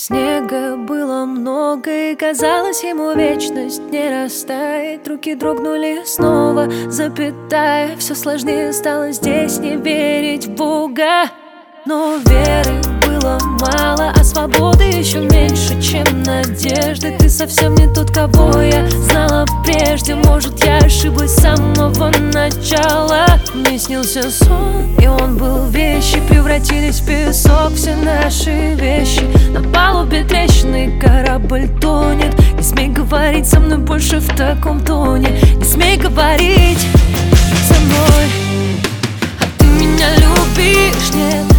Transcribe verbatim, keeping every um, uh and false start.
Снега было много, и казалось ему вечность не растает. Руки дрогнули снова, запятая. Все сложнее стало здесь не верить в Бога. Но веры было мало, а свободы еще меньше, чем надежды. Ты совсем не тот, кого я знала прежде. Может, я ошиблась с самого начала. Мне снился сон, и он был вещи превратились в песок. Все наши вещи на палубе трещины, корабль тонет. Не смей говорить со мной больше в таком тоне. Не смей говорить со мной. А ты меня любишь, нет?